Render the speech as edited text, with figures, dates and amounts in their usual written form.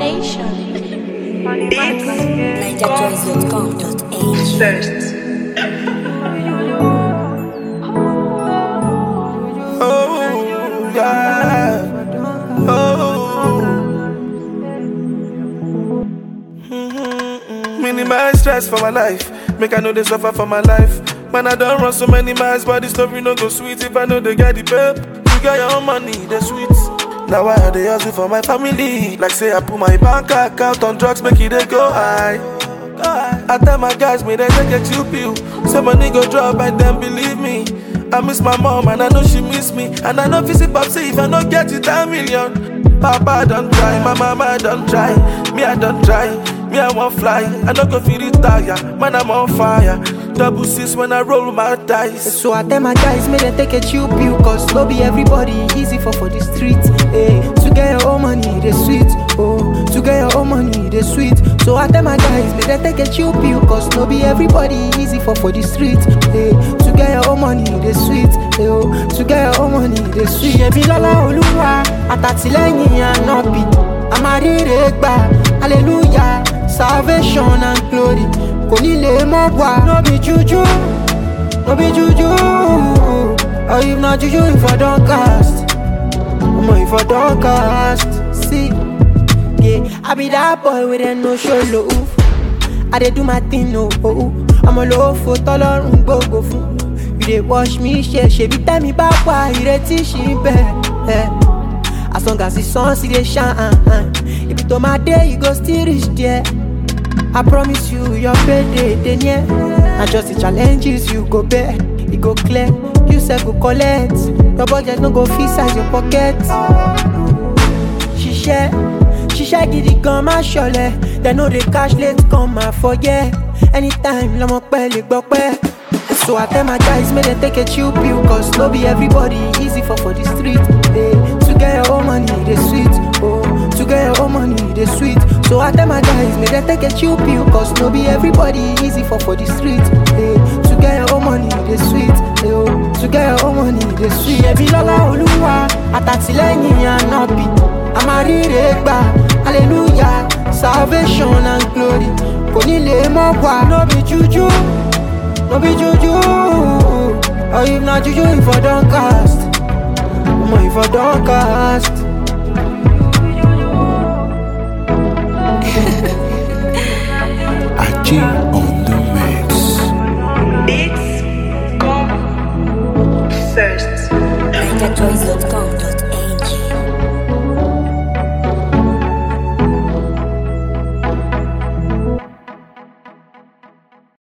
Nation. NigerJoys.com.ag. Oh, yeah. Oh. Minimize stress for my life. Make I know they suffer for my life. Man, I don't run so many miles, but the story no go sweet if I know they get the pep. You get your own money, the sweet. Now I they hustle for my family. Like say I put my bank account on drugs, make it they go high. I tell my guys, me they take a chill pill. So money go drop and then believe me. I miss my mom and I know she miss me. And I know visit Popsy if I don't get it 10 million. Papa don't try, my mama don't try. Me I don't try, me I won't fly. I don't go feel retire, man I'm on fire. Double six when I roll my dice. So I tell my guys, may they take a chill pill. Cause no be everybody easy for the street. Hey, to get your own money, they sweet. Oh, to get your own money, they sweet. So I tell my guys, may they take a chill pill. Cause no be everybody easy for the street. Hey, to get your own money, they sweet. Hey, oh, to get your own money, they sweet. Shebi lola Oluwa, atatilẹ́yìn Ànábì. Amarire gba, hallelujah, salvation and glory. Kò ní lè mọ̀ wá. No be juju, no be juju. Or if not juju, if I don't cast. If I don't cast. See, yeah, I be that boy with a no show love. I dey do my thing, no. I'm a low for tọ́lọ́run gbogbo fún. You dey wash me, ṣebí tell me bá wà ìrètí ṣì ń bẹ. As long as the sun see dey shine, if it on my day, you go still reach there. I promise you, your payday dey near. Na just the challenges you go bear, it go clear. You sef go collect. Your budget no go fit size your pocket. Ṣiṣẹ́ gidi gan má ṣọlẹ̀. Dem no dey cash late come and forget. Anytime lọmọ pẹ́ lè gbọ́ pẹ́. So I tell my guys, may they take a chill pill. Cause no be everybody easy for the street. Hey, to get your own money, they sweet. Oh, to get your own money, they sweet. So I tell my guys, may they take a chill pill. Cause no be everybody easy for the street. Hey, to get your own money, they sweet. Hey, oh, to get your own money, they sweet. Shebi lola Oluwa, atatilẹ́yìn Ànábì. Amarire gba, hallelujah, salvation and glory. Kò ní lè mọ̀ wá. No be juju, no be juju. Or if not juju, if I don't cast. If I don't cast.